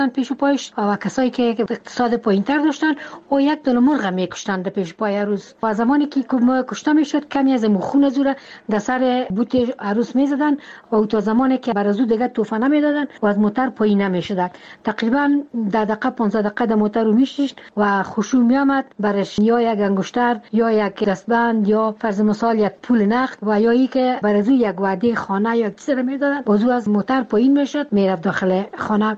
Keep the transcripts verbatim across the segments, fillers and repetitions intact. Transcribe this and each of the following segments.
پیش پایش و کسایی که اقتصاد پایینتر داشتن او یک دل مرغ میکشتن در پیش پای عروس و زمانی که کشته میشد کمی از خون زوره در سر بوت عروس میزدن و او تا زمانی که برازو دیگه توفه نمیدادن و از موتر پایین نمیشد. تقریبا ده دقیقه پانزده دقیقه در موتر رو میشت و خشوع میامد برش یا یک انگشتر یا یک دستبند یا فرض مثال یک پول نقد و یا ای که برازو یک وعده خانه یا چیزی رو میدادن بازو از موتر پایین میشد میرفت داخل خانه.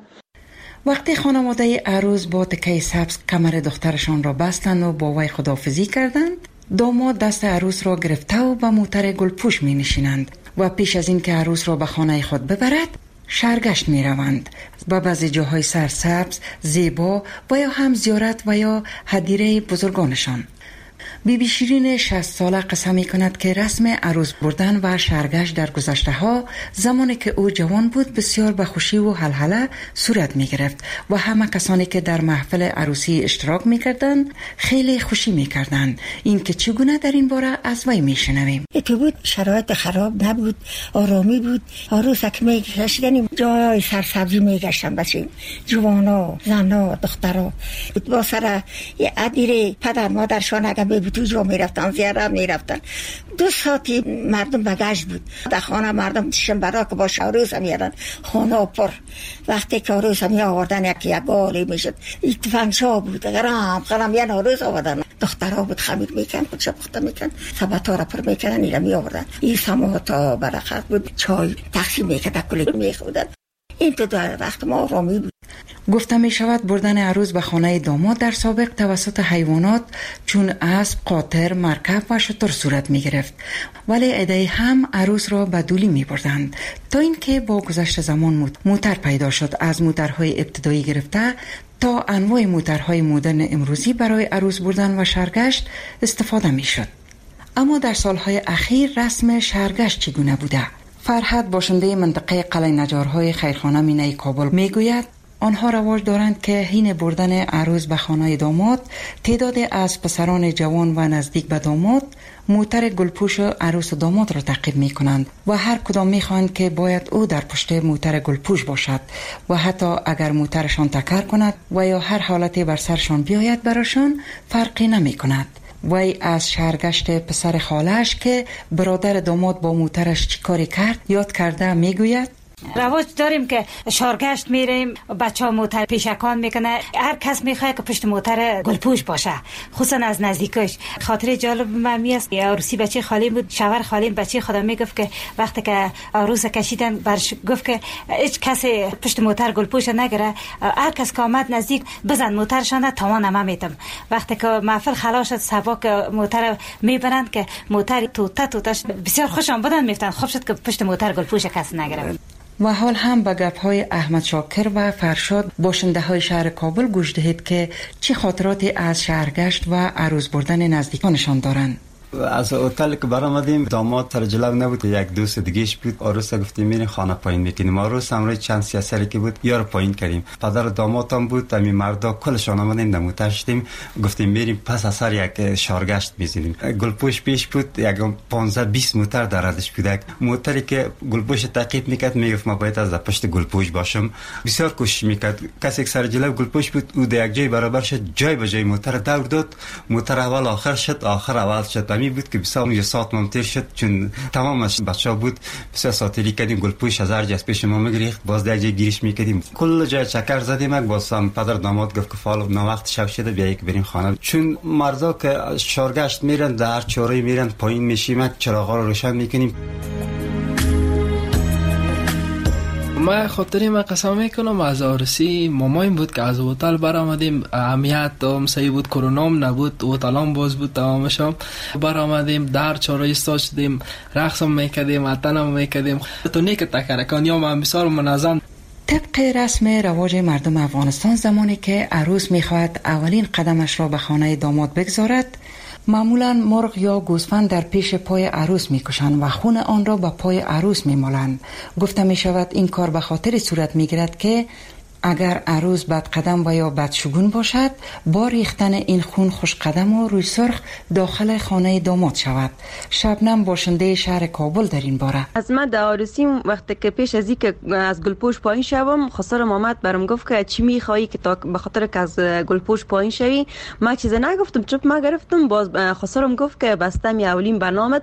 وقتی خانواده عروس با تکه سبز کمر دخترشان را بستند و با وی خداحافظی کردند، داماد دست عروس را گرفته و به موتر گلپوش می نشینند و پیش از این که عروس را به خانه خود ببرد شرگشت می روند و بعضی جاهای سرسبز، زیبا و یا هم زیارت و یا هدیره بزرگانشان. بی بی شیرین شصت ساله قسم می کند که رسم عروس بردن و شرگشت در گذشته ها زمانی که او جوان بود بسیار به خوشی و هلهله صورت می گرفت و همه کسانی که در محفل عروسی اشتراک می کردند خیلی خوشی می کردند. این که چگونه در این باره از وی می شنویم. تو بود شرایط خراب نبود، آرامی بود. عروسک می گشتن جای سرسبزی می گشتن بچه جوانا، زنا، دخترا با سر ادیره پدر مادرشان اگر به تو جا می رفتن زیارت می رفتن. دو ساعتی مردم بگشت بود در خانه مردم تشن برا که با عروس هم یادن خانه پر. وقتی که عروس هم آوردن یکی یک گالی می شد اتفنگشا بود غرام غرام یه عروس آوردن دخترها بود خمیر میکن خودشا پخته میکن سبتا را پر میکنن ایره می آوردن این سماتا برخط بود چای تقسیم میکن کلی میخودن. این تو در وقت ما آرامی بود. گفته می شود بردن عروس به خانه داماد در سابق توسط حیوانات چون اسب، قاطر، مرکب و شتر صورت می گرفت، ولی عده‌ای هم عروس را به دولی می بردند تا اینکه با گذشت زمان موتر پیدا شد. از موترهای ابتدایی گرفته تا انواع موترهای مدرن امروزی برای عروس بردن و شرگشت استفاده می شد. اما در سالهای اخیر رسم شرگشت چگونه بوده؟ فرهاد باشنده منطقه قلعه نجارهای خیرخانه مینای کابل می گوید آنها رواج دارند که حین بردن عروس به خانه داماد تعداد از پسران جوان و نزدیک به داماد موتر گلپوش عروس و داماد را تعقیب می کنند و هر کدام می خواهند که باید او در پشت موتر گلپوش باشد و حتی اگر موترشان تکر کند و یا هر حالتی بر سرشان بیاید براشان فرقی نمی کند. وی از شرگشت پسر خالش که برادر داماد با موترش چی کاری کرد یاد کرده می گوید رواج داریم که شارگشت میریم بچه ها موتر پیشکان میکنه هر کس میخواد که پشت موتر گلپوش باشه خصوصا از نزدیکش. خاطر جالب من میست عروسی بچه خالیم بود شوهر خالیم بچه خدا میگفت که وقتی که عروس کشیدن برش گفت که هیچ کسی پشت موتر گلپوش نگره هر کس که آمد نزدیک بزن موترشان توان ما میتم. وقتی که محفل خلاص شد سباک موتر میبرند که موتر توتا توتاش بسیار خوشم بدن میفتن خوب شد که پشت موتر گلپوش کس نگره. و حال هم به گپ‌های احمد شاکر و فرشاد باشنده های شهر کابل گوش دهید که چه خاطراتی از شهرگشت و عروس بردن نزدیکانشان دارند. از هتل که برآمدیم داماد تر جلو نبود یک دوست دیگهش بود عروس گفتیم میریم خانه پایین میکنیم. عروس هم روی چند سی سالی که بود یار پایین کردیم پدر داماد هم بود همین مردا کلشان آمدیم نموتر شدیم گفتیم میریم پس از سر یک شارگشت میزنیم. گلپوش پیش بود یک پانزده بیست موتر در ردش بود. موتری که گلپوش تعقیب میکرد میگفت ما باید از پشت گلپوش باشم. بسیار کوشش میکرد کسی که سر جلو گلپوش بود او در یک جای برابر شد جای به جای موتر دور داد موتر اول آخر شد آخر اول شد. بود که بسیار یه ساعت ممتر شد چون تمامش بچه ها بود بسیار ساعتی کردیم گلپوش از هر جز پیش ما میگریخت باز در جای گیریش میکردیم کل جای چکر زدیم. باز هم پدر داماد گفت که فعلا نا وقت شب شده بیایی که بریم خانه چون مردا که شارگشت میرن در چوری میرن پایین میشیم چراغا رو روشن میکنیم. ما خاطری ما قسم میکنم از عروسی مامایم بود که از هتل برآمدیم امنیت هم صحیح بود کرونا هم نبود هتل هم باز بود تمامش هم برآمدیم در چهارراه ایستاد شدیم رقص هم میکردیم اتن هم میکردیم تو نیک تکرکانی هم بسیار منظم. طبق رسم رواج مردم افغانستان زمانی که عروس میخواهد اولین قدمش را به خانه داماد بگذارد معمولا مرغ یا گوسفند در پیش پای عروس میکشند و خون آن را به پای عروس میمالند. گفته می شود این کار به خاطر صورت میگیرد که اگر عروس بد قدم و یا بدشگون باشد، با ریختن این خون خوش قدم و روی سرخ داخل خانه داماد شود. شبنم باشنده شهر کابل در این باره: از من در عروسی وقتی که پیش از اینکه از گلپوش پایین شوم، خسرم آمد برام گفت که چی میخوایی که تا به خاطر که از گلپوش پایین شوی. ما چیز نگفتم، چوب ما گرفتم. باز خسرم گفت که بستم اولین برنامه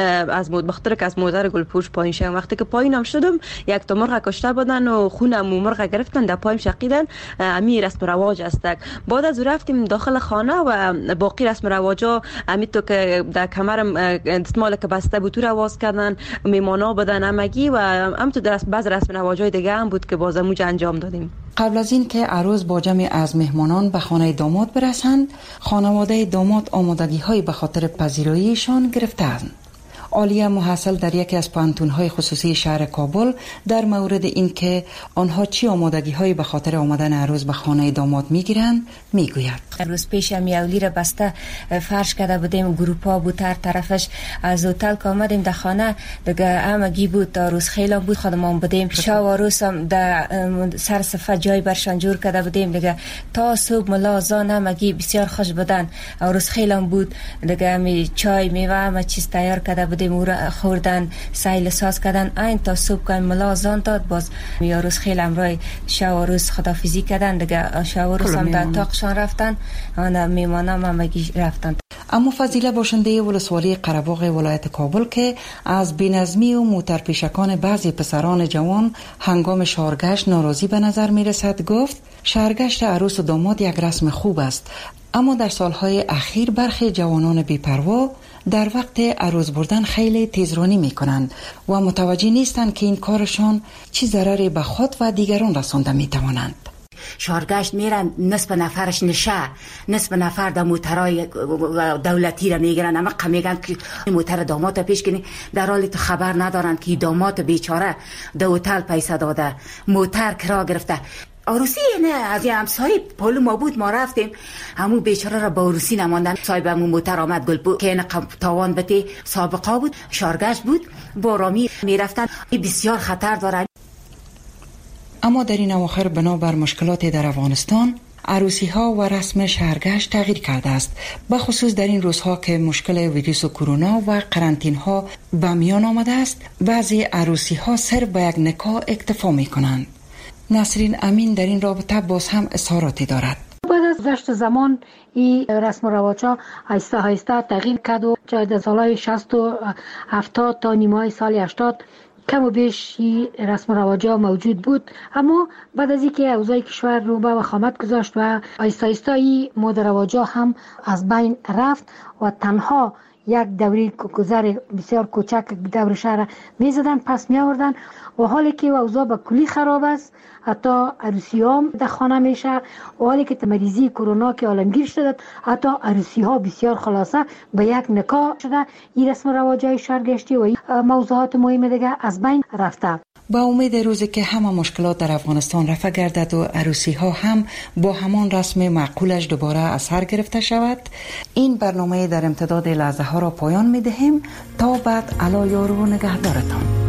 از مود بخاطر که از مادر گلپوش پایین شوم. وقتی که پایینم شدم، یک تا مرغ کشته بودن و خونم مرغ گرفتن در پایم شقیدن. امی رسم رواج است. بعد از رفتیم داخل خانه و باقی رسم رواجا امی تو که در کمرم دستمال که بسته بود تو رواز کردن، میمانا بدن همگی و هم تو در بعض رسم رواجای دیگه هم بود که باز موج انجام دادیم. قبل از این که عروس با جمع از مهمانان به خانه داماد برسند، خانواده داماد آمادگی‌های به خاطر پذیراییشان گرفتند. عالیه محصل در یکی از پانتون‌های خصوصی شهر کابل در مورد اینکه آنها چی آمادگی‌هایی به خاطر آمدن عروس به خانه داماد می‌گیرند میگوید: روز پیش میاولی را بسته فرش کرده بودیم، گروپا بود هر طرفش. از هتل که آمدیم در خانه دیگه همگی بود، عروس خیلی بود، خودمان بودیم. شب عروس هم در سر صفه جای برشان جور کرده بودیم دیگه. تا صبح ملازان همگی بسیار خوش بودن، عروس خیلی بود دیگه. می چای میوه همه چیز تیار کرده بودیم، او را خوردن، سیل ساز کردن. این تا صبح که ملازان داد، باز می عروس خیلی امرای شب عروس خدافیزی کردن دیگه. شب عروس هم در اتاقشان رفتن، آن میمانم همگی رفتن. اما فضیله باشنده ولسوالی قره‌باغ ولایت کابل که از بی‌نظمی و موترپیشکان بعضی پسران جوان هنگام شهرگشت ناراضی به نظر می رسد، گفت شهرگشت عروس و داماد یک رسم خوب است، اما در سالهای اخیر برخی جوانان بی‌پروا در وقت عروس بردن خیلی تیزرانی می کنند و متوجه نیستند که این کارشان چه ضرری به خود و دیگران رسانده می توانند. شهرگشت میرن، نصف نفرش نشه، نصف نفر در موترهای دولتی را میگیرن، اما میگن که موتر داماد پیش کنی، در حالی تو خبر ندارن که داماد بیچاره در هتل پیسه داده، موتر کرا گرفته. عروسی نه از یه همسایه پولو ما بود، ما رفتیم همون بیچاره را با عروسی نماندن. صاحب همون موتر آمد گلپو که این تاوان بته سابقه بود، شهرگشت بود، با رامی میرفتن. بسیار خطر دارن. اما در این اواخر بنابر مشکلات در افغانستان، عروسی ها و رسم شهرگشت تغییر کرده است، به خصوص در این روزها که مشکل ویروس کرونا و قرنطینه ها به میان آمده است. بعضی عروسی ها صرف به یک نکاح اکتفا می کنند. نسرین امین در این رابطه باز هم اظهاراتی دارد. بعد از گذشت زمان این رسم و رواج‌ها آهسته آهسته تغییر کرد و در سالهای شصت و هفتاد تا نیمه سال هشتاد کم و بیش رسم و رواج‌ها موجود بود، اما بعد از اینکه اوضاع کشور رو به وخامت گذاشت و آهسته آهسته این مد و رواج‌ها هم از بین رفت و تنها یک دوری گذر بسیار کوچک دور شهر میزدن، پس می آوردن و حالی که اوضاع به کلی خراب است، حتی عروسی ها در خانه میشه و حالی که مریضی کرونا که عالمگیر شده، حتی عروسی ها بسیار خلاصه به یک نکاح شده. این رسم و رواج‌های شهرگشتی و موضوعات مهم دیگه از بین رفته. با امید روزی که همه مشکلات در افغانستان رفع گردد و عروسی ها هم با همان رسم معقولش دوباره از سر گرفته شود، این برنامه در امتداد لحظه ها را پایان می دهیم. تا بعد، علا یار و نگهدارتان.